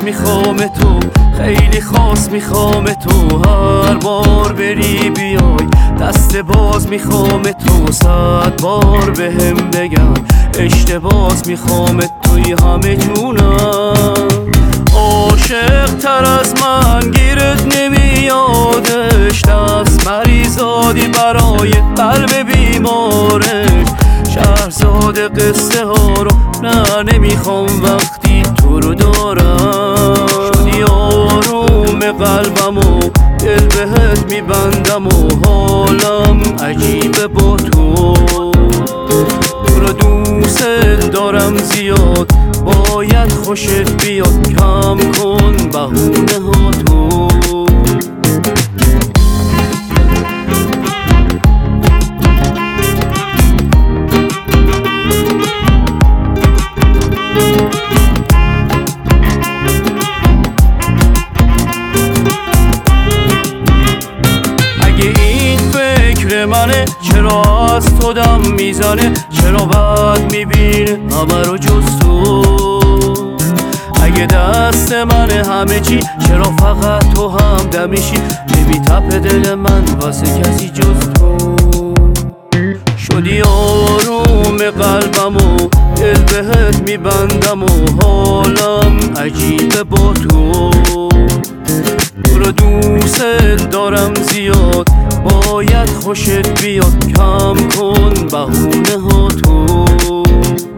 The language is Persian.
میخوام تو، خیلی خاص میخوام تو. هر بار بری بیای دست باز میخوام تو. 100 بار بهم بگم اشتباز میخوام توی همه جونم. عاشق تر از من گیرت نمیادش، دست مریضادی برای قلب بیمارش. شهرزاد قصه ها رو نه نمیخوام وقتی تو رو دارم. شدی آروم قلبم و دل بهت میبندم و حالم عجیبه با تو. تو رو دوست دارم زیاد، باید خوشت بیاد. کم کن بهونه ها تو. منه چرا از تو دم میزنه، چرا بد میبینه همه رو جز تو. اگه دست منه همه چی، چرا فقط تو هم دمیشی. نمیتپه دل من واسه کسی جز تو. شدی آروم قلبم و دل بهت میبندم و حالم عجیبه با تو. تو رو دوست دارم زیاد، باید خوشت بیاد. کم کن بهونه ها تو.